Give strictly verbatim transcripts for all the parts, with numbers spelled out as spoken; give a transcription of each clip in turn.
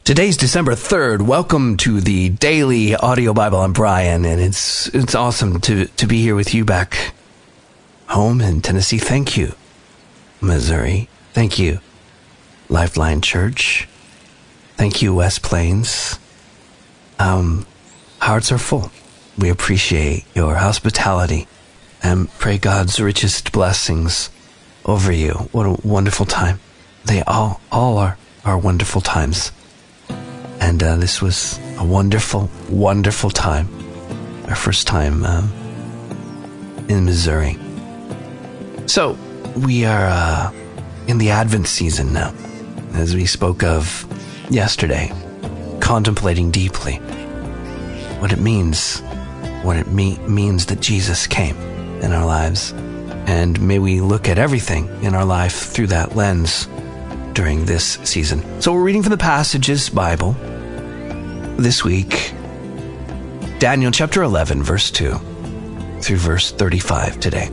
Today's December third. Welcome to the Daily Audio Bible. I'm Brian, and it's it's awesome to, to be here with you back home in Tennessee. Thank you, Missouri. Thank you, Lifeline Church. Thank you, West Plains. Um, hearts are full. We appreciate your hospitality and pray God's richest blessings over you. What a wonderful time. They all, all are, are wonderful times. And uh, this was a wonderful, wonderful time. Our first time uh, in Missouri. So, we are uh, in the Advent season now, as we spoke of yesterday, contemplating deeply what it means, what it me- means that Jesus came in our lives. And may we look at everything in our life through that lens during this season. So we're reading from the Passages Bible this week, Daniel chapter eleven, verse two through verse thirty-five today.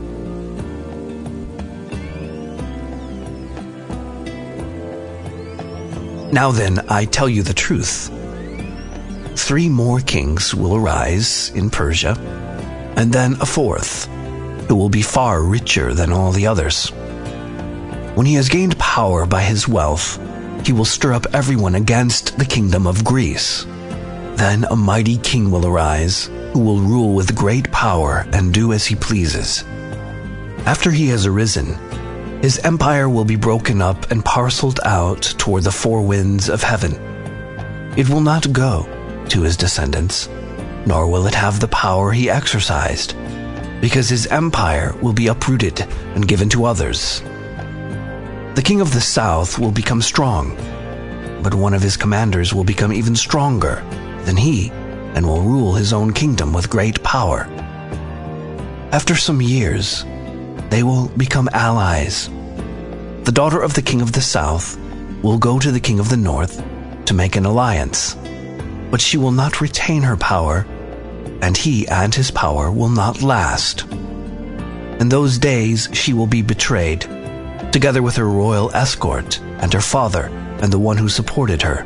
Now then, I tell you the truth. Three more kings will arise in Persia, and then a fourth, who will be far richer than all the others. When he has gained power by his wealth, he will stir up everyone against the kingdom of Greece. Then a mighty king will arise, who will rule with great power and do as he pleases. After he has arisen, his empire will be broken up and parceled out toward the four winds of heaven. It will not go to his descendants, nor will it have the power he exercised, because his empire will be uprooted and given to others. The king of the south will become strong, but one of his commanders will become even stronger than he, and will rule his own kingdom with great power. After some years, they will become allies. The daughter of the king of the south will go to the king of the north to make an alliance, but she will not retain her power, and he and his power will not last. In those days she will be betrayed, together with her royal escort and her father and the one who supported her.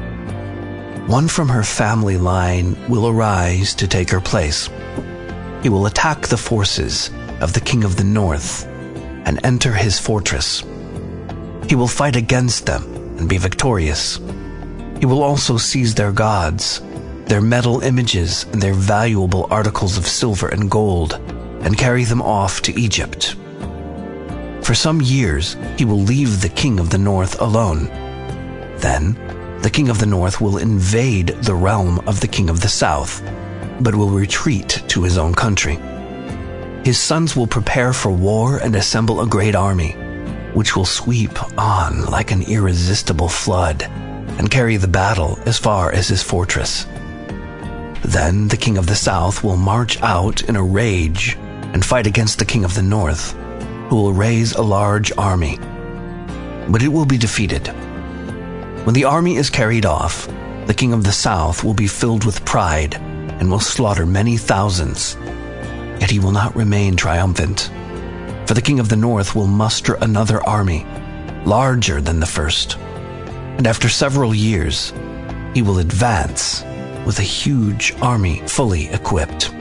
One from her family line will arise to take her place. He will attack the forces of the king of the north and enter his fortress. He will fight against them and be victorious. He will also seize their gods, their metal images, and their valuable articles of silver and gold, and carry them off to Egypt. For some years he will leave the king of the north alone. Then the king of the north will invade the realm of the king of the south, but will retreat to his own country. His sons will prepare for war and assemble a great army, which will sweep on like an irresistible flood and carry the battle as far as his fortress. Then the king of the south will march out in a rage and fight against the king of the north, who will raise a large army, but it will be defeated. When the army is carried off, the king of the south will be filled with pride and will slaughter many thousands. Yet he will not remain triumphant, for the king of the north will muster another army, larger than the first, and after several years, he will advance with a huge army fully equipped.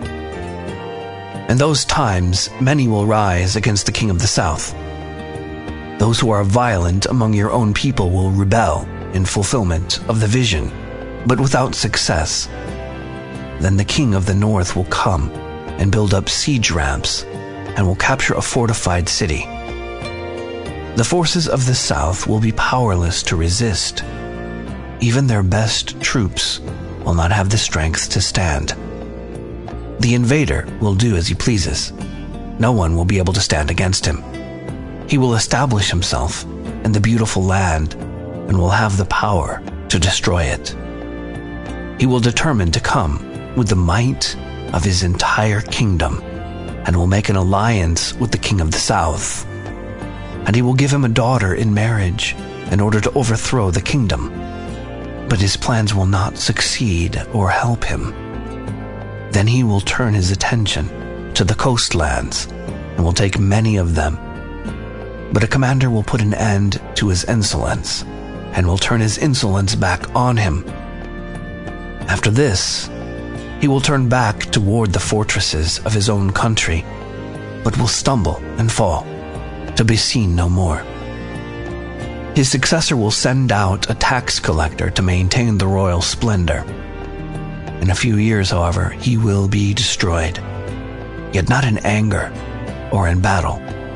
In those times, many will rise against the king of the south. Those who are violent among your own people will rebel in fulfillment of the vision, but without success. Then the king of the north will come and build up siege ramps and will capture a fortified city. The forces of the south will be powerless to resist. Even their best troops will not have the strength to stand. The invader will do as he pleases. No one will be able to stand against him. He will establish himself in the beautiful land and will have the power to destroy it. He will determine to come with the might of his entire kingdom and will make an alliance with the king of the south. And he will give him a daughter in marriage in order to overthrow the kingdom. But his plans will not succeed or help him. Then he will turn his attention to the coastlands and will take many of them. But a commander will put an end to his insolence and will turn his insolence back on him. After this, he will turn back toward the fortresses of his own country, but will stumble and fall, to be seen no more. His successor will send out a tax collector to maintain the royal splendor. In a few years, however, he will be destroyed, yet not in anger or in battle.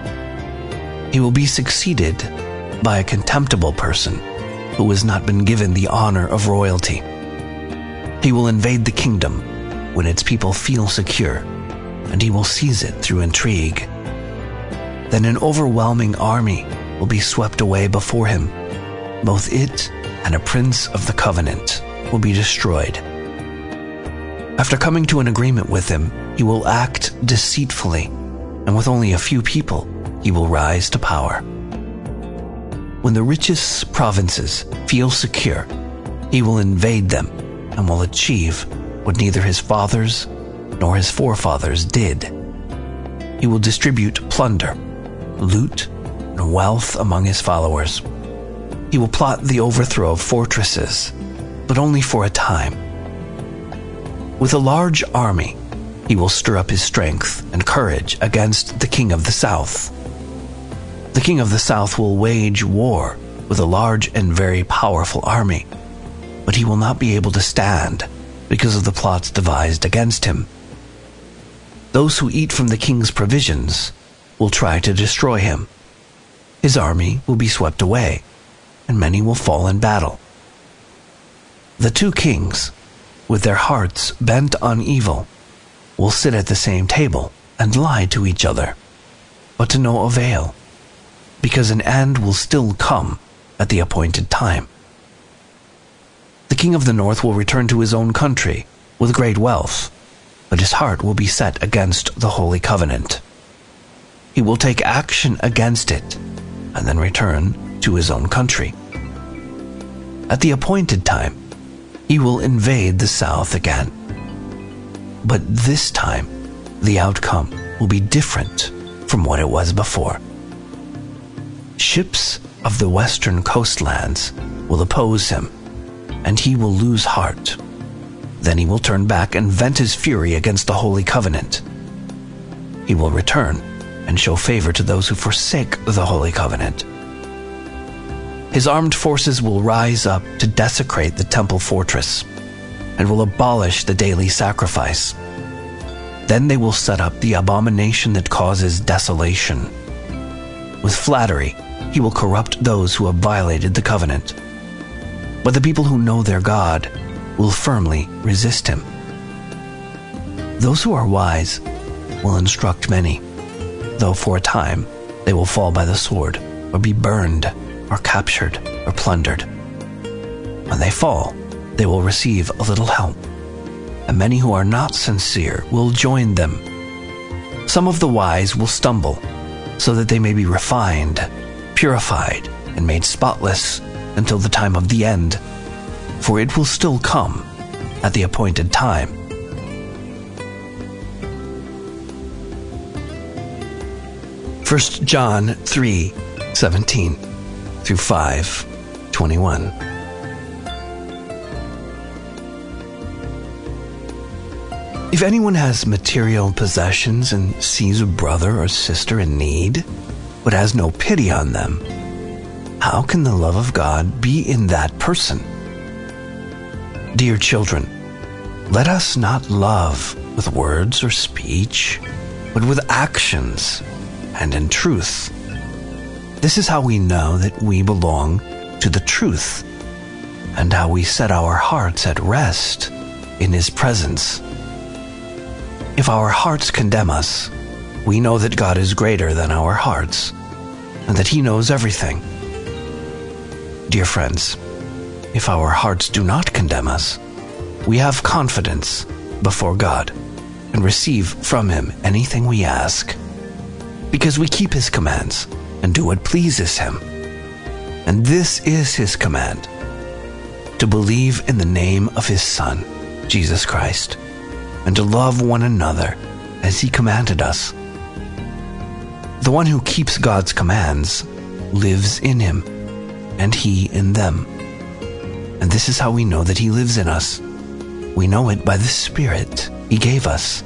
He will be succeeded by a contemptible person who has not been given the honor of royalty. He will invade the kingdom when its people feel secure, and he will seize it through intrigue. Then an overwhelming army will be swept away before him. Both it and a prince of the covenant will be destroyed. After coming to an agreement with him, he will act deceitfully, and with only a few people, he will rise to power. When the richest provinces feel secure, he will invade them and will achieve what neither his fathers nor his forefathers did. He will distribute plunder, loot, and wealth among his followers. He will plot the overthrow of fortresses, but only for a time. With a large army, he will stir up his strength and courage against the king of the south. The king of the south will wage war with a large and very powerful army, but he will not be able to stand because of the plots devised against him. Those who eat from the king's provisions will try to destroy him. His army will be swept away, and many will fall in battle. The two kings, with their hearts bent on evil, will sit at the same table and lie to each other, but to no avail, because an end will still come at the appointed time. The king of the north will return to his own country with great wealth, but his heart will be set against the Holy Covenant. He will take action against it and then return to his own country. At the appointed time, he will invade the south again. But this time, the outcome will be different from what it was before. Ships of the western coastlands will oppose him, and he will lose heart. Then he will turn back and vent his fury against the Holy Covenant. He will return and show favor to those who forsake the Holy Covenant. His armed forces will rise up to desecrate the temple fortress and will abolish the daily sacrifice. Then they will set up the abomination that causes desolation. With flattery, he will corrupt those who have violated the covenant. But the people who know their God will firmly resist him. Those who are wise will instruct many, though for a time they will fall by the sword, or be burned, or captured, or plundered. When they fall, they will receive a little help, and many who are not sincere will join them. Some of the wise will stumble, so that they may be refined, purified, and made spotless until the time of the end, for it will still come at the appointed time. First John three seventeen through five twenty-one. If anyone has material possessions and sees a brother or sister in need, but has no pity on them, how can the love of God be in that person? Dear children, let us not love with words or speech, but with actions and in truth. This is how we know that we belong to the truth, and how we set our hearts at rest in His presence. If our hearts condemn us, we know that God is greater than our hearts, and that He knows everything. Dear friends, if our hearts do not condemn us, we have confidence before God and receive from Him anything we ask, because we keep His commands and do what pleases Him. And this is His command, to believe in the name of His Son, Jesus Christ, and to love one another as He commanded us. The one who keeps God's commands lives in Him, and He in them. And this is how we know that He lives in us. We know it by the Spirit He gave us.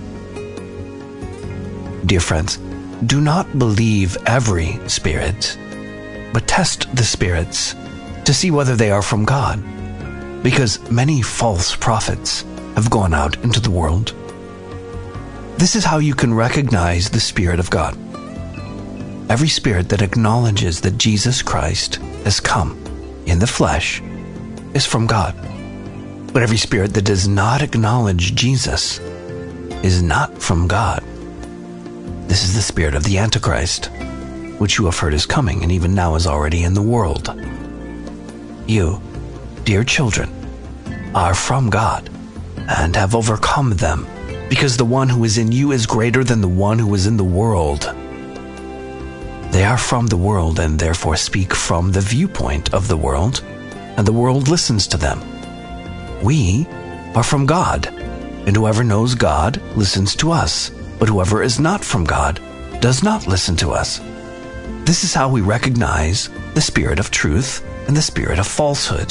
Dear friends, do not believe every spirit, but test the spirits to see whether they are from God, because many false prophets have gone out into the world. This is how you can recognize the Spirit of God. Every spirit that acknowledges that Jesus Christ has come in the flesh is from God. But every spirit that does not acknowledge Jesus is not from God. This is the spirit of the Antichrist, which you have heard is coming and even now is already in the world. You, dear children, are from God and have overcome them, because the one who is in you is greater than the one who is in the world. They are from the world and therefore speak from the viewpoint of the world, and the world listens to them. We are from God, and whoever knows God listens to us, but whoever is not from God does not listen to us. This is how we recognize the spirit of truth and the spirit of falsehood.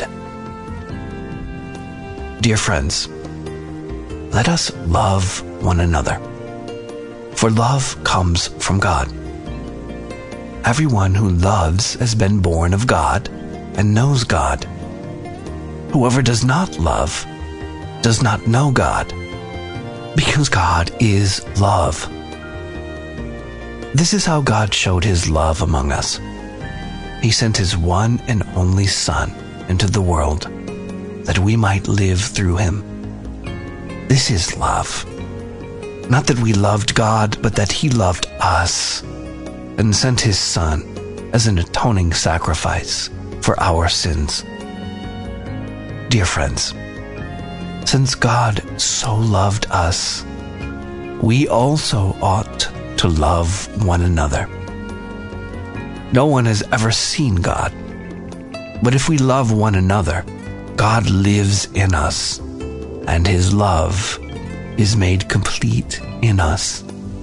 Dear friends, let us love one another, for love comes from God. Everyone who loves has been born of God and knows God. Whoever does not love does not know God, because God is love. This is how God showed His love among us. He sent His one and only Son into the world, that we might live through Him. This is love. Not that we loved God, but that He loved us and sent His Son as an atoning sacrifice for our sins. Dear friends, since God so loved us, we also ought to love one another. No one has ever seen God, but if we love one another, God lives in us, and His love is made complete in us.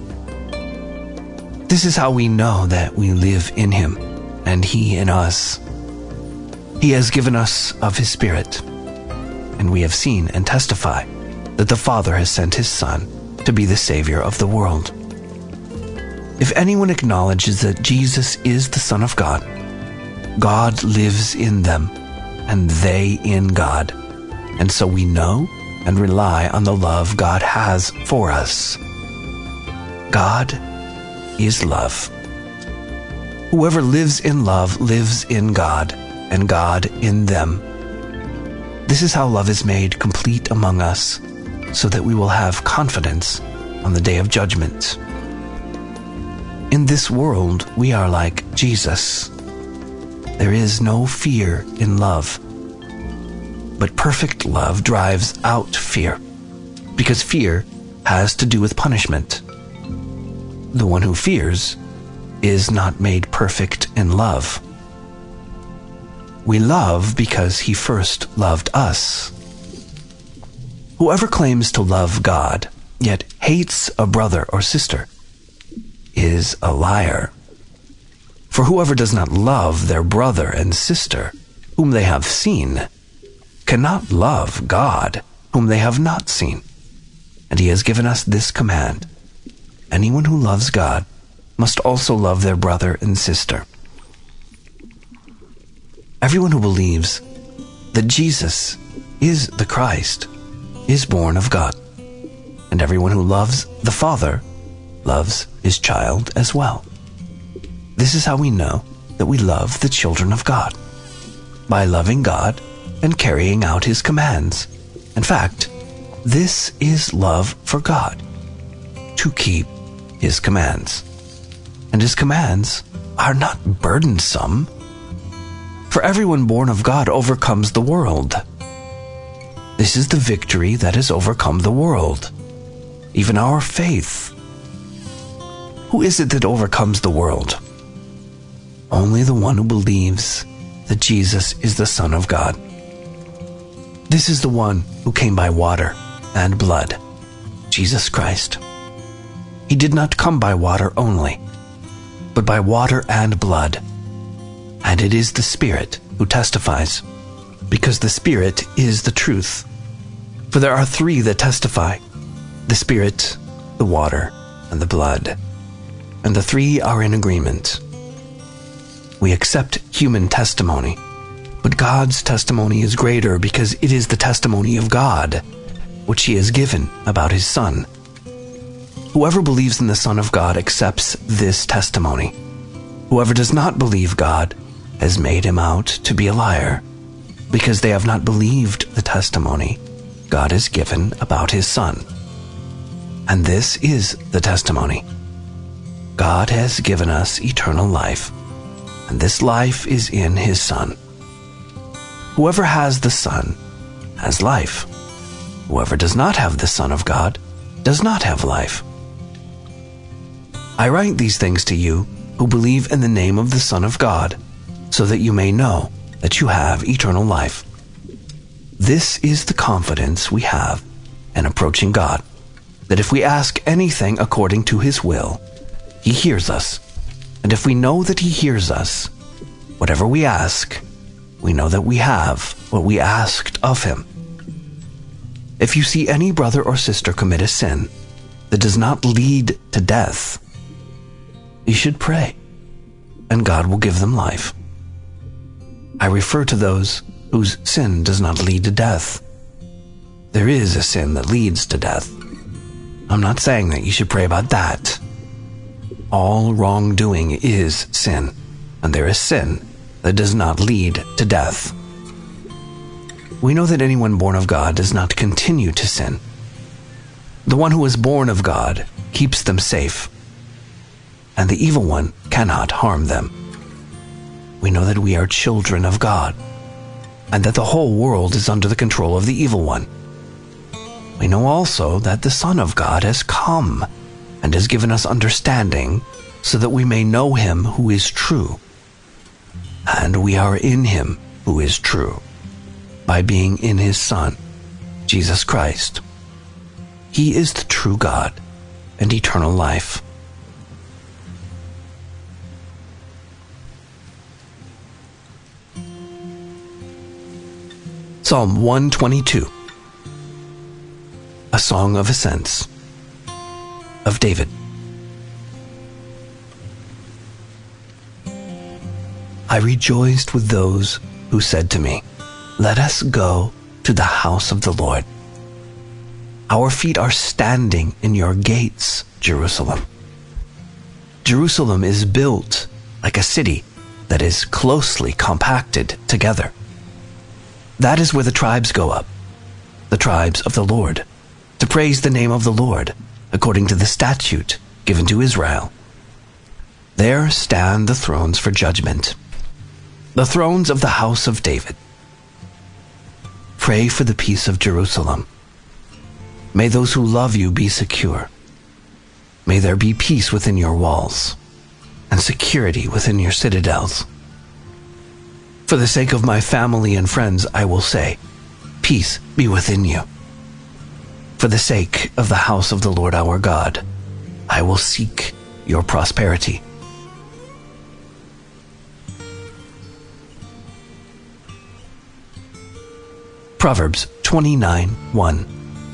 This is how we know that we live in Him, and He in us. He has given us of His Spirit, and we have seen and testify that the Father has sent His Son to be the Savior of the world. If anyone acknowledges that Jesus is the Son of God, God lives in them, and they in God. And so we know and rely on the love God has for us. God is love. Whoever lives in love lives in God, and God in them. This is how love is made complete among us, so that we will have confidence on the day of judgment. In this world, we are like Jesus. There is no fear in love. But perfect love drives out fear, because fear has to do with punishment. The one who fears is not made perfect in love. We love because He first loved us. Whoever claims to love God, yet hates a brother or sister, is a liar. For whoever does not love their brother and sister, whom they have seen, cannot love God, whom they have not seen. And He has given us this command: anyone who loves God must also love their brother and sister. Everyone who believes that Jesus is the Christ is born of God, and everyone who loves the Father loves His child as well. This is how we know that we love the children of God, by loving God and carrying out His commands. In fact, this is love for God, to keep His commands. And His commands are not burdensome, for everyone born of God overcomes the world. This is the victory that has overcome the world, even our faith. Who is it that overcomes the world? Only the one who believes that Jesus is the Son of God. This is the one who came by water and blood, Jesus Christ. He did not come by water only, but by water and blood. And it is the Spirit who testifies, because the Spirit is the truth. For there are three that testify, the Spirit, the water, and the blood. And the three are in agreement. We accept human testimony, but God's testimony is greater because it is the testimony of God, which he has given about his Son. Whoever believes in the Son of God accepts this testimony. Whoever does not believe God has made him out to be a liar, because they have not believed the testimony God has given about his Son. And this is the testimony. God has given us eternal life, and this life is in his Son. Whoever has the Son has life. Whoever does not have the Son of God does not have life. I write these things to you who believe in the name of the Son of God, so that you may know that you have eternal life. This is the confidence we have in approaching God, that if we ask anything according to his will, he hears us. And if we know that he hears us, whatever we ask, we know that we have what we asked of him. If you see any brother or sister commit a sin that does not lead to death, you should pray, and God will give them life. I refer to those whose sin does not lead to death. There is a sin that leads to death. I'm not saying that you should pray about that. All wrongdoing is sin, and there is sin that does not lead to death. We know that anyone born of God does not continue to sin. The one who is born of God keeps them safe, and the evil one cannot harm them. We know that we are children of God, and that the whole world is under the control of the evil one. We know also that the Son of God has come and has given us understanding so that we may know him who is true. And we are in him who is true, by being in his Son, Jesus Christ. He is the true God and eternal life. Psalm one twenty-two, a song of ascents, of David. I rejoiced with those who said to me, "Let us go to the house of the Lord." Our feet are standing in your gates, Jerusalem. Jerusalem is built like a city that is closely compacted together. That is where the tribes go up, the tribes of the Lord, to praise the name of the Lord, according to the statute given to Israel. There stand the thrones for judgment, the thrones of the house of David. Pray for the peace of Jerusalem. May those who love you be secure. May there be peace within your walls, and security within your citadels. For the sake of my family and friends, I will say, peace be within you. For the sake of the house of the Lord our God, I will seek your prosperity. Proverbs twenty-nine one.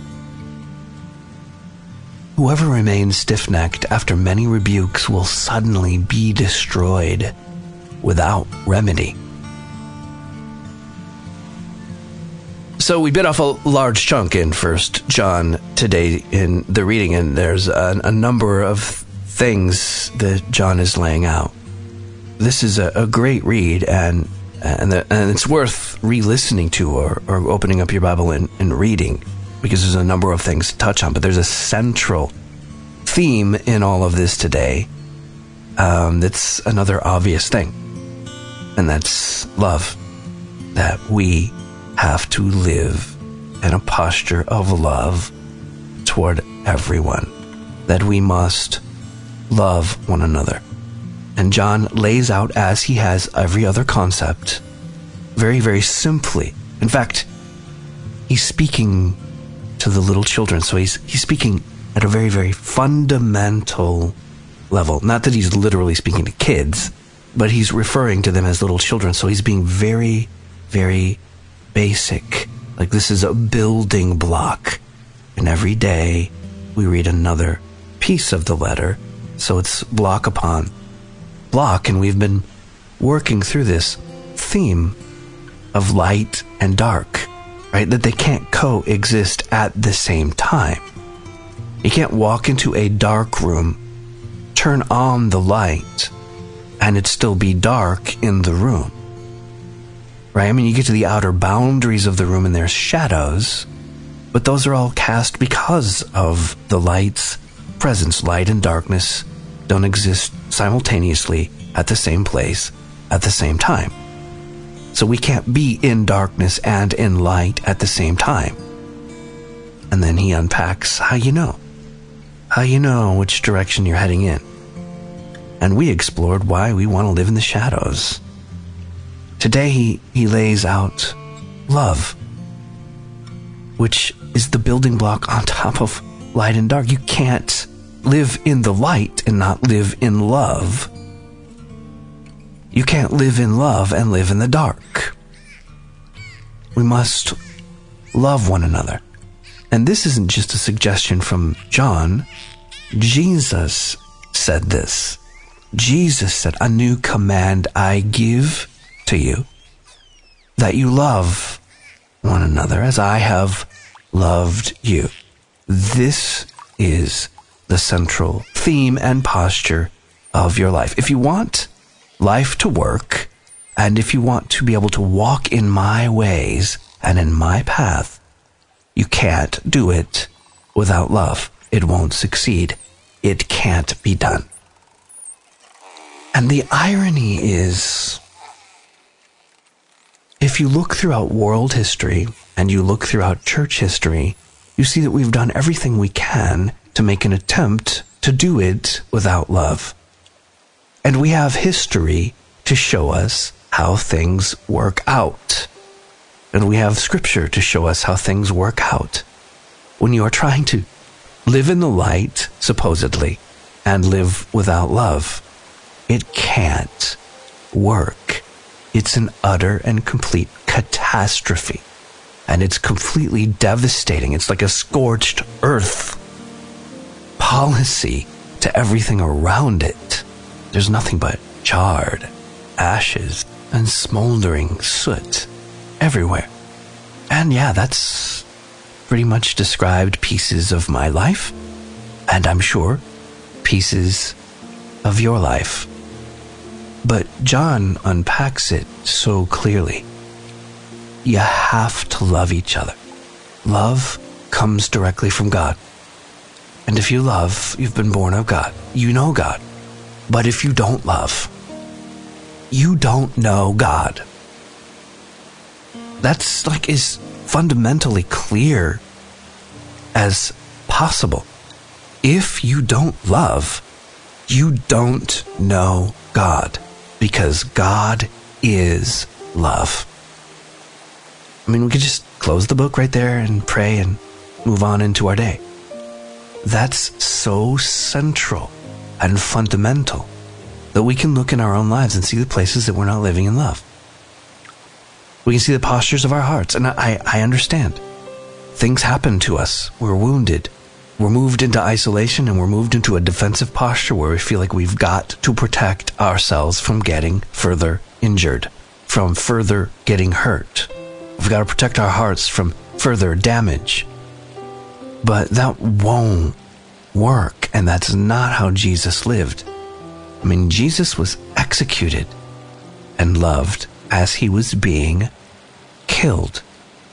Whoever remains stiff-necked after many rebukes will suddenly be destroyed without remedy. So we bit off a large chunk in First John today in the reading, and there's a, a number of things that John is laying out. This is a, a great read, and and, the, and it's worth re-listening to or, or opening up your Bible and, and reading, because there's a number of things to touch on. But there's a central theme in all of this today um, that's another obvious thing, and that's love. That we have to live in a posture of love toward everyone, that we must love one another. And John lays out, as he has every other concept, very, very simply. In fact, he's speaking to the little children, so he's he's speaking at a very, very fundamental level. Not that he's literally speaking to kids, but he's referring to them as little children. So he's being very, very basic. Like this is a building block. And every day we read another piece of the letter. So it's block upon block. And we've been working through this theme of light and dark, right? That they can't coexist at the same time. You can't walk into a dark room, turn on the light, and it still be dark in the room. Right? I mean, you get to the outer boundaries of the room and there's shadows, but those are all cast because of the light's presence. Light and darkness don't exist simultaneously at the same place at the same time. So we can't be in darkness and in light at the same time. And then he unpacks how you know. How you know which direction you're heading in. And we explored why we want to live in the shadows. Today he, he lays out love, which is the building block on top of light and dark. You can't live in the light and not live in love. You can't live in love and live in the dark. We must love one another. And this isn't just a suggestion from John. Jesus said this. Jesus said, "A new command I give to you, that you love one another as I have loved you." This is the central theme and posture of your life. If you want life to work, and if you want to be able to walk in my ways and in my path, you can't do it without love. It won't succeed. It can't be done. And the irony is, if you look throughout world history and you look throughout church history, you see that we've done everything we can to make an attempt to do it without love. And we have history to show us how things work out. And we have scripture to show us how things work out. When you are trying to live in the light, supposedly, and live without love, it can't work. It's an utter and complete catastrophe. And it's completely devastating. It's like a scorched earth policy to everything around it. There's nothing but charred ashes and smoldering soot everywhere. And yeah, that's pretty much described pieces of my life, and I'm sure pieces of your life. But John unpacks it so clearly. You have to love each other. Love comes directly from God. And if you love, you've been born of God. You know God. But if you don't love, you don't know God. That's like as fundamentally clear as possible. If you don't love, you don't know God, because God is love. I mean, we could just close the book right there and pray and move on into our day. That's so central and fundamental that we can look in our own lives and see the places that we're not living in love. We can see the postures of our hearts. And I, I understand. Things happen to us. We're wounded. We're moved into isolation, and we're moved into a defensive posture where we feel like we've got to protect ourselves from getting further injured, from further getting hurt. We've got to protect our hearts from further damage. But that won't work, and that's not how Jesus lived. I mean, Jesus was executed and loved as he was being killed.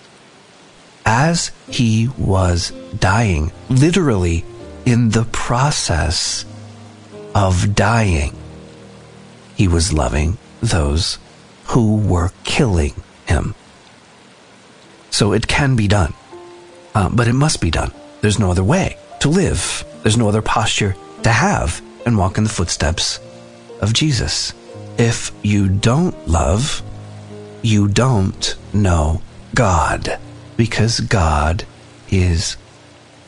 As he was dying, literally in the process of dying, he was loving those who were killing him. So it can be done, uh, but it must be done. There's no other way to live. There's no other posture to have and walk in the footsteps of Jesus. If you don't love, you don't know God, because God is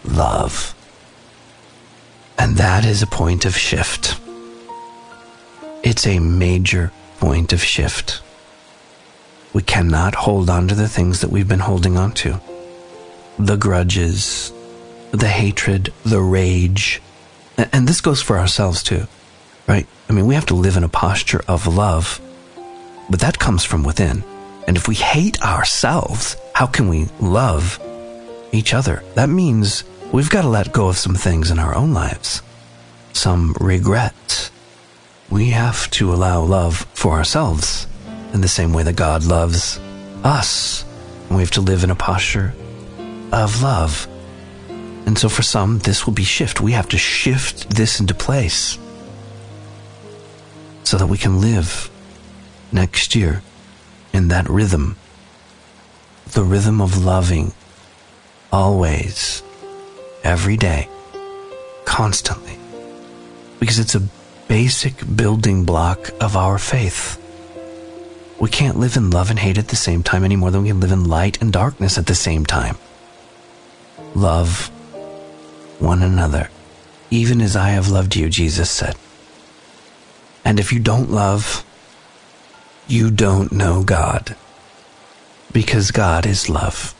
love. And that is a point of shift. It's a major point of shift. We cannot hold on to the things that we've been holding on to. The grudges, the hatred, the rage. And this goes for ourselves too, right? I mean, we have to live in a posture of love, but that comes from within. And if we hate ourselves, how can we love each other? That means we've got to let go of some things in our own lives, some regret. We have to allow love for ourselves in the same way that God loves us. And we have to live in a posture of love. And so for some, this will be shift. We have to shift this into place so that we can live next year in that rhythm, the rhythm of loving always, every day, constantly, because it's a basic building block of our faith. We can't live in love and hate at the same time any more than we can live in light and darkness at the same time. Love one another, even as I have loved you, Jesus said. And if you don't love, you don't know God, because God is love.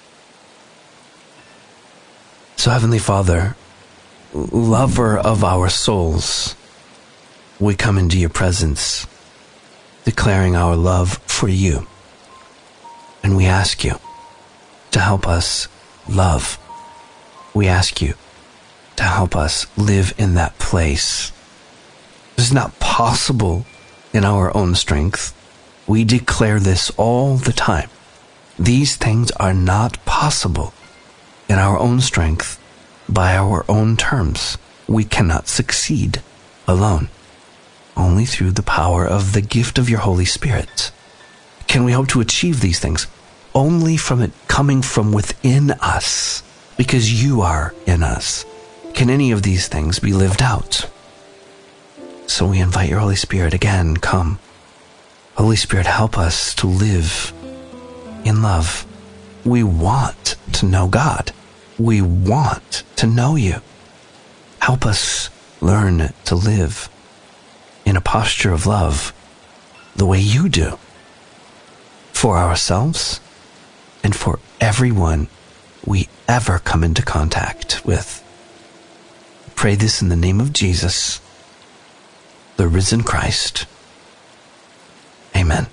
So Heavenly Father, lover of our souls, we come into your presence, declaring our love for you. And we ask you to help us love. We ask you to help us live in that place. It is not possible in our own strength. We declare this all the time. These things are not possible in our own strength, by our own terms. We cannot succeed alone. Only through the power of the gift of your Holy Spirit can we hope to achieve these things. Only from it coming from within us, because you are in us, can any of these things be lived out. So we invite your Holy Spirit again, come. Holy Spirit, help us to live in love. We want to know God. We want to know you. Help us learn to live in a posture of love the way you do, for ourselves and for everyone we ever come into contact with. Pray this in the name of Jesus, the risen Christ. Amen.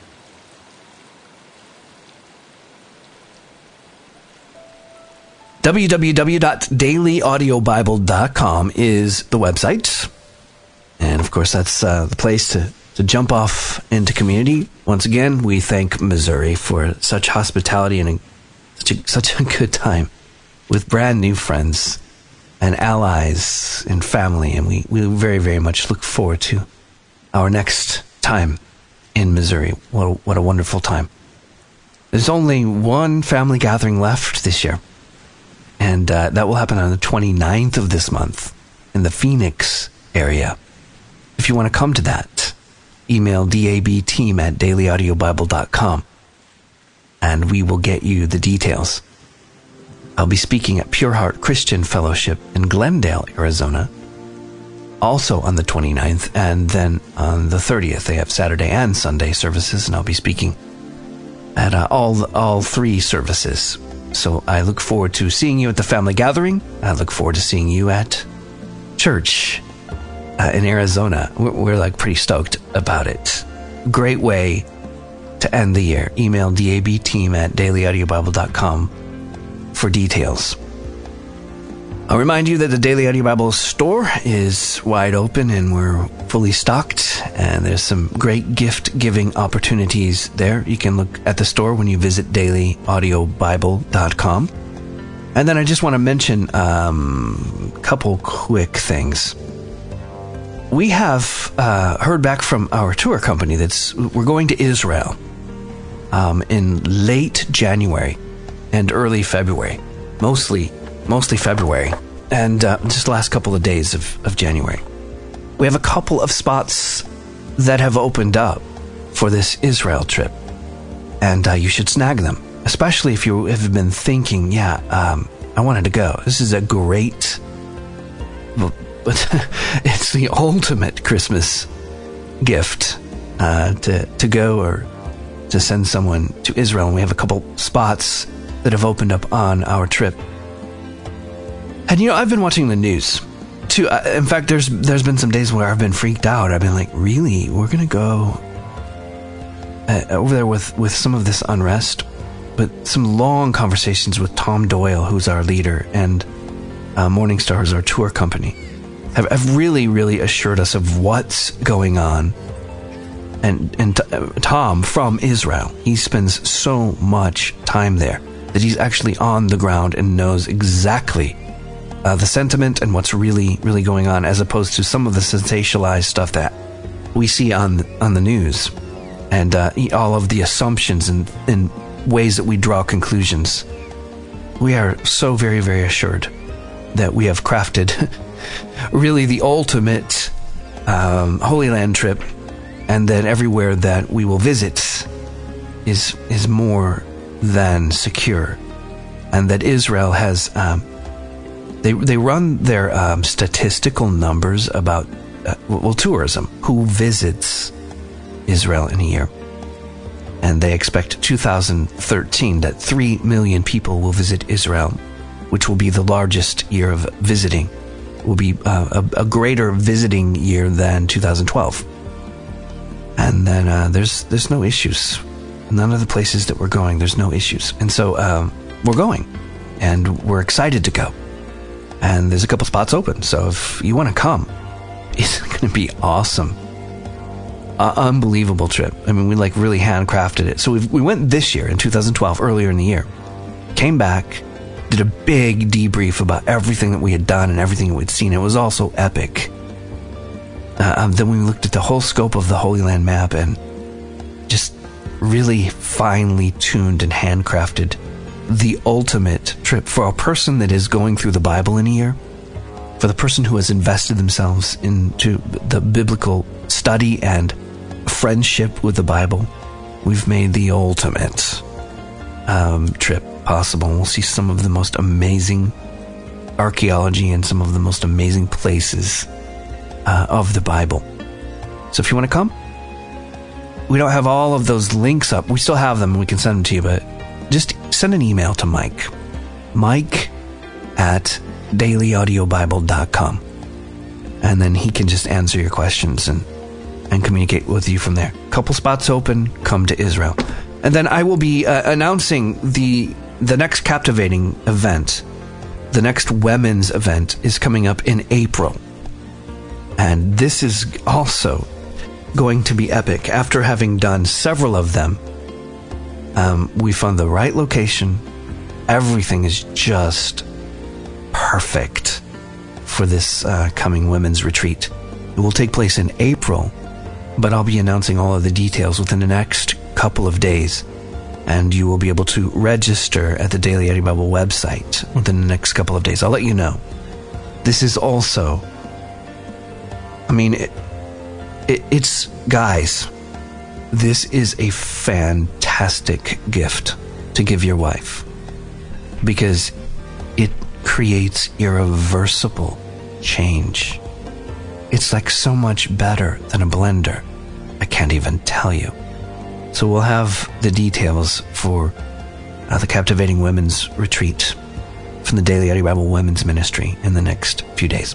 w w w dot daily audio bible dot com is the website. And of course, that's uh, the place to, to jump off into community. Once again, we thank Missouri for such hospitality and a, such, a, such a good time with brand new friends and allies and family. And we, we very, very much look forward to our next time in Missouri. What a, what a wonderful time. There's only one family gathering left this year. And uh, that will happen on the twenty-ninth of this month in the Phoenix area. If you want to come to that, email dabteam at daily audio bible dot com and we will get you the details. I'll be speaking at Pure Heart Christian Fellowship in Glendale, Arizona, also on the twenty-ninth, and then on the thirtieth. They have Saturday and Sunday services, and I'll be speaking at uh, all all three services. So I look forward to seeing you at the family gathering. I look forward to seeing you at church uh, in Arizona. We're, we're like pretty stoked about it. Great way to end the year. Email dabteam at daily audio bible dot com for details. I'll remind you that the Daily Audio Bible store is wide open and we're fully stocked, and there's some great gift-giving opportunities there. You can look at the store when you visit daily audio bible dot com. And then I just want to mention um, a couple quick things. We have uh, heard back from our tour company that's we're going to Israel um, in late January and early February, mostly mostly February, and uh, just the last couple of days of, of January. We have a couple of spots that have opened up for this Israel trip, and uh, you should snag them, especially if you have been thinking, yeah, um, I wanted to go. This is a great, but it's the ultimate Christmas gift uh, to, to go or to send someone to Israel. And we have a couple spots that have opened up on our trip. And, you know, I've been watching the news, too. Uh, in fact, there's there's been some days where I've been freaked out. I've been like, really? We're going to go uh, over there with, with some of this unrest? But some long conversations with Tom Doyle, who's our leader, and uh, Morningstar is our tour company, have, have really, really assured us of what's going on. And, and uh, Tom, from Israel, he spends so much time there that he's actually on the ground and knows exactly Uh, the sentiment and what's really, really going on, as opposed to some of the sensationalized stuff that we see on on the news, and uh, all of the assumptions and, and ways that we draw conclusions. We are so very, very assured that we have crafted really the ultimate um, Holy Land trip, and that everywhere that we will visit is is more than secure, and that Israel has. Um, They they run their um, statistical numbers about, uh, well, tourism, who visits Israel in a year. And they expect two thousand thirteen that three million people will visit Israel, which will be the largest year of visiting. Will be uh, a, a greater visiting year than two thousand twelve. And then uh, there's there's no issues. None of the places that we're going, there's no issues. And so um, we're going, and we're excited to go. And there's a couple spots open, so if you want to come, it's going to be awesome. Uh, unbelievable trip. I mean, we like really handcrafted it. So we we went this year in two thousand twelve, earlier in the year. Came back, did a big debrief about everything that we had done and everything we'd seen. It was all so epic. Uh, um, then we looked at the whole scope of the Holy Land map and just really finely tuned and handcrafted the ultimate trip for a person that is going through the Bible in a year, for the person who has invested themselves into the biblical study and friendship with the Bible. We've made the ultimate um, trip possible. We'll see some of the most amazing archaeology and some of the most amazing places uh, of the Bible. So if you want to come, we don't have all of those links up. We still have them and we can send them to you, but just send an email to Mike. Mike at daily audio bible dot com. And then he can just answer your questions and, and communicate with you from there. Couple spots open, come to Israel. And then I will be uh, announcing the the next captivating event. The next women's event is coming up in April. And this is also going to be epic. After having done several of them, Um, we found the right location. Everything is just perfect for this uh, coming women's retreat. It will take place in April, but I'll be announcing all of the details within the next couple of days. And you will be able to register at the Daily Audio Bible website within the next couple of days. I'll let you know. This is also, I mean, it, it, it's, guys, this is a fantastic gift to give your wife, because it creates irreversible change. It's like so much better than a blender. I can't even tell you. So we'll have the details for uh, the Captivating Women's Retreat from the Daily Audio Bible Women's Ministry in the next few days.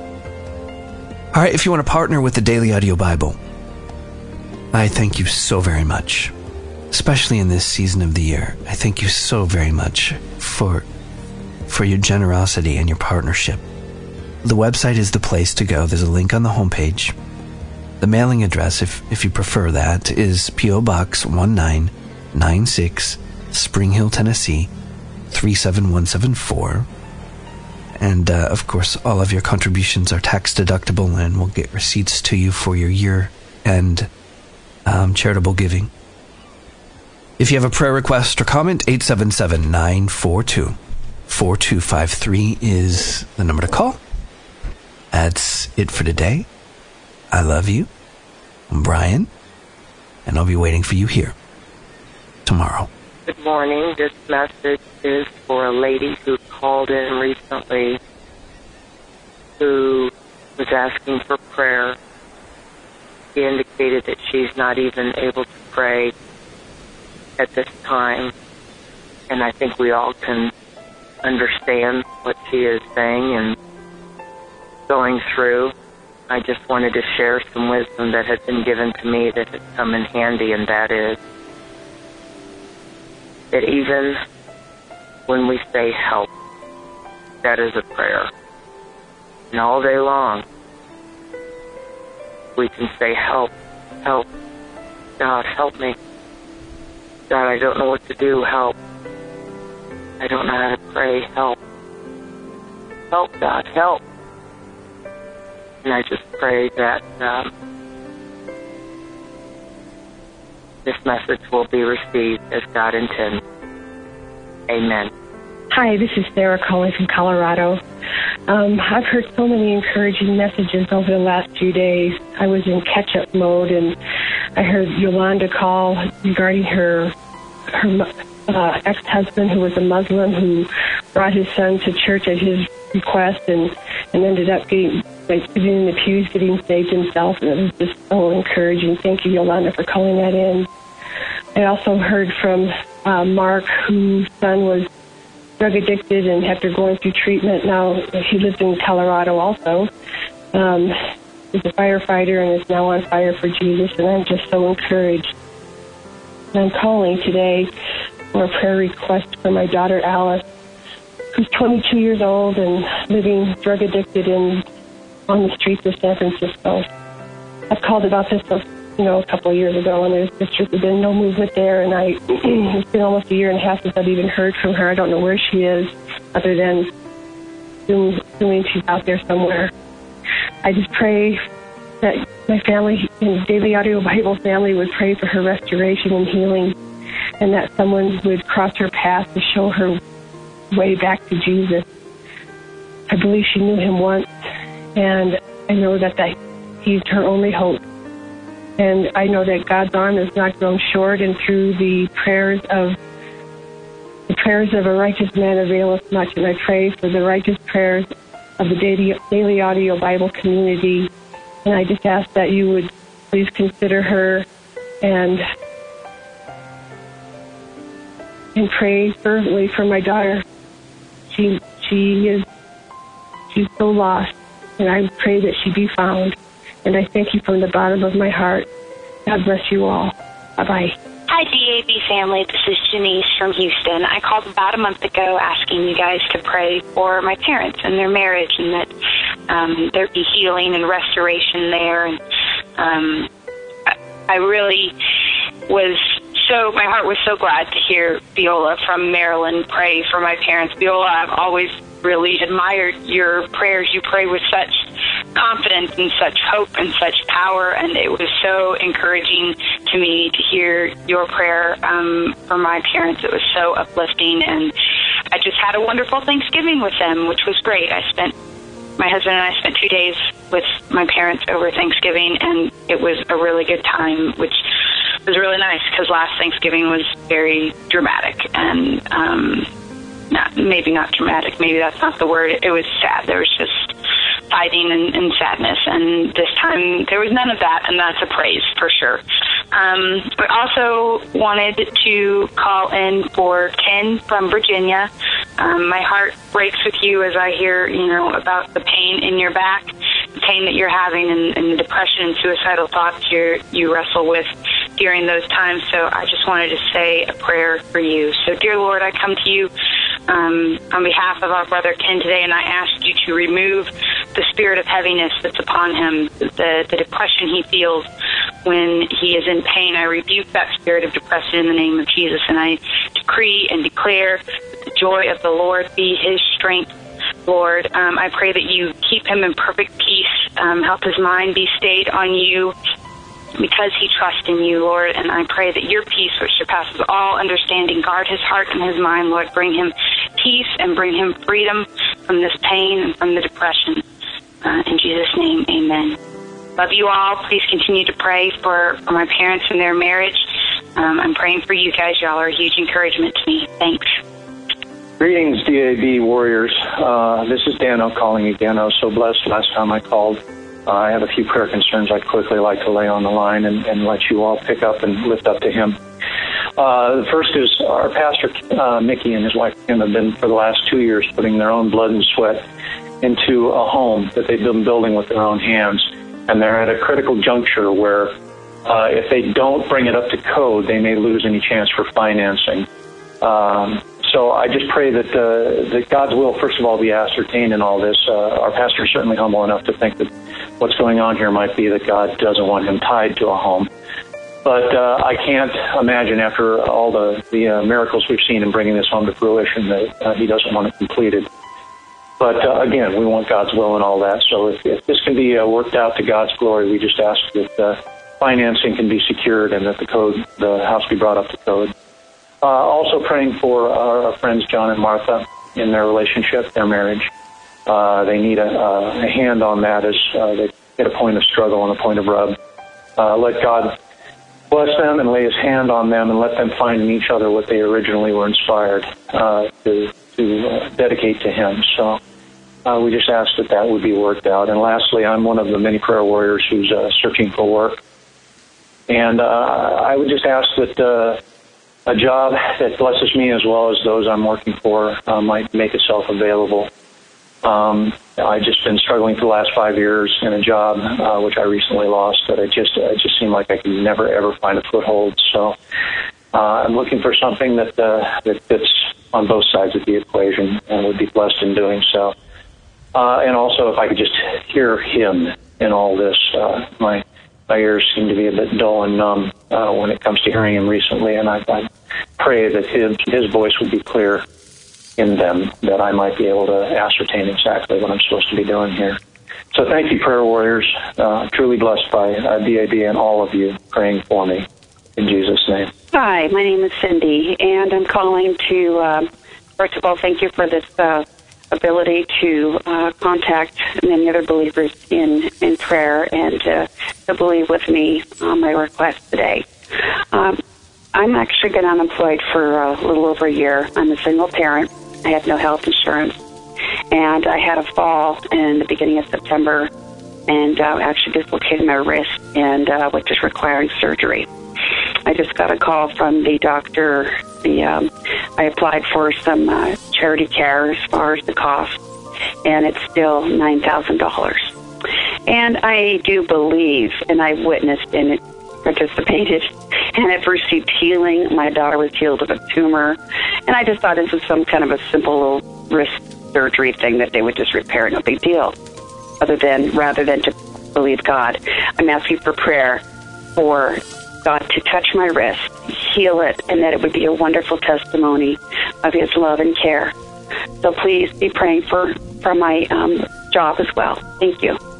All right, if you want to partner with the Daily Audio Bible, I thank you so very much, especially in this season of the year. I thank you so very much for for your generosity and your partnership. The website is the place to go. There's a link on the homepage. The mailing address, if, if you prefer that, is P O Box one nine nine six, Spring Hill, Tennessee, three seven one seven four. And, uh, of course, all of your contributions are tax deductible, and we'll get receipts to you for your year-end Um, charitable giving. If you have a prayer request or comment, eight seven seven, nine four two, four two five three is the number to call. That's it for today. I love you. I'm Brian, and I'll be waiting for you here tomorrow. Good morning. This message is for a lady who called in recently who was asking for prayer. she indicated that she's not even able to pray at this time. And I think we all can understand what she is saying and going through. I just wanted to share some wisdom that has been given to me that has come in handy, and that is that even when we say help, that is a prayer. And all day long, we can say, help, help, God, help me. God, I don't know what to do, help. I don't know how to pray, help. Help, God, help. And I just pray that um, this message will be received as God intends. Amen. Hi, this is Sarah calling from Colorado. Um, I've heard so many encouraging messages over the last few days. I was in catch-up mode, and I heard Yolanda call regarding her her uh, ex-husband, who was a Muslim, who brought his son to church at his request and, and ended up getting like sitting in the pews, getting saved himself, and it was just so encouraging. Thank you, Yolanda, for calling that in. I also heard from uh, Mark, whose son was drug addicted, and after going through treatment, now he lives in Colorado also. Um, he's a firefighter and is now on fire for Jesus, and I'm just so encouraged. And I'm calling today for a prayer request for my daughter Alice, who's twenty-two years old and living drug addicted in on the streets of San Francisco. I've called about this, you know, a couple of years ago, and there's, there's been no movement there, and I it's been almost a year and a half since I've even heard from her. I don't know where she is, other than assuming she's out there somewhere. I just pray that my family, and Daily Audio Bible family, would pray for her restoration and healing, and that someone would cross her path to show her way back to Jesus. I believe she knew him once, and I know that, that he's her only hope. And I know that God's arm has not grown short, and through the prayers of the prayers of a righteous man availeth much. And I pray for the righteous prayers of the Daily, Daily Audio Bible community. And I just ask that you would please consider her and and pray fervently for my daughter. She she is she's so lost, and I pray that she be found. And I thank you from the bottom of my heart. God bless you all. Bye-bye. Hi, D A B family. This is Janice from Houston. I called about a month ago asking you guys to pray for my parents and their marriage, and that um, there be healing and restoration there. And um, I, I really was so, my heart was so glad to hear Viola from Maryland pray for my parents. Viola, I've always really admired your prayers. You pray with such confidence and such hope and such power, and it was so encouraging to me to hear your prayer um, for my parents. It was so uplifting, and I just had a wonderful Thanksgiving with them, which was great. I spent, my husband and I spent two days with my parents over Thanksgiving, and it was a really good time, which was really nice because last Thanksgiving was very dramatic, and um, not, maybe not dramatic, maybe that's not the word. It was sad. There was just fighting and, and sadness, and this time there was none of that, and that's a praise for sure. Um, I also wanted to call in for Ken from Virginia. Um, my heart breaks with you as I hear, you know, about the pain in your back, the pain that you're having, and, and the depression and suicidal thoughts you you wrestle with during those times. So I just wanted to say a prayer for you. So, dear Lord, I come to you Um, on behalf of our brother Ken today, and I ask you to remove the spirit of heaviness that's upon him, the, the depression he feels when he is in pain. I rebuke that spirit of depression in the name of Jesus, and I decree and declare that the joy of the Lord be his strength. Lord, um, I pray that you keep him in perfect peace, um, help his mind be stayed on you, because he trusts in you, Lord, and I pray that your peace, which surpasses all understanding, guard his heart and his mind, Lord. Bring him peace and bring him freedom from this pain and from the depression. Uh, in Jesus' name, amen. Love you all. Please continue to pray for, for my parents and their marriage. Um, I'm praying for you guys. Y'all are a huge encouragement to me. Thanks. Greetings, D A B warriors. Uh, this is Dan. I'm calling again. I was so blessed last time I called. Uh, I have a few prayer concerns I'd quickly like to lay on the line and, and let you all pick up and lift up to him. Uh, the first is our pastor, uh, Mickey, and his wife Kim have been for the last two years putting their own blood and sweat into a home that they've been building with their own hands. And they're at a critical juncture where uh, if they don't bring it up to code, they may lose any chance for financing. Um, so I just pray that, uh, that God's will, first of all, be ascertained in all this. Uh, our pastor is certainly humble enough to think that what's going on here might be that God doesn't want him tied to a home. But uh, I can't imagine, after all the, the uh, miracles we've seen in bringing this home to fruition, that uh, he doesn't want it completed. But uh, again, we want God's will and all that. So if, if this can be uh, worked out to God's glory, we just ask that uh, financing can be secured and that the code, the house be brought up to code. Uh, also praying for our friends John and Martha in their relationship, their marriage. Uh, they need a, a hand on that as uh, they hit a point of struggle and a point of rub. Uh, let God bless them and lay his hand on them and let them find in each other what they originally were inspired uh, to, to uh, dedicate to him. So uh, we just ask that that would be worked out. And lastly, I'm one of the many prayer warriors who's uh, searching for work. And uh, I would just ask that uh, a job that blesses me as well as those I'm working for uh, might make itself available. Um, I've just been struggling for the last five years in a job, uh, which I recently lost, but it just, it just seemed like I could never, ever find a foothold. So uh, I'm looking for something that, uh, that fits on both sides of the equation and would be blessed in doing so. Uh, and also, if I could just hear him in all this. Uh, my my ears seem to be a bit dull and numb uh, when it comes to hearing him recently, and I, I pray that his, his voice would be clear in them, that I might be able to ascertain exactly what I'm supposed to be doing here. So thank you, prayer warriors. Uh, truly blessed by uh, D A B and all of you praying for me. In Jesus' name. Hi, my name is Cindy, and I'm calling to, uh, first of all, thank you for this uh, ability to uh, contact many other believers in, in prayer and uh, to believe with me on my request today. Um, I'm actually been unemployed for a little over a year. I'm a single parent. I have no health insurance, and I had a fall in the beginning of September and uh, actually dislocated my wrist, and uh, which is requiring surgery. I just got a call from the doctor. The um, I applied for some uh, charity care as far as the cost, and it's still nine thousand dollars. And I do believe, and I've witnessed and it participated, and I've received healing. My daughter was healed of a tumor, and I just thought this was some kind of a simple little wrist surgery thing that they would just repair, no big deal. Other than, rather than to believe God, I'm asking for prayer for God to touch my wrist, heal it, and that it would be a wonderful testimony of his love and care. So please be praying for, for my um, job as well. Thank you.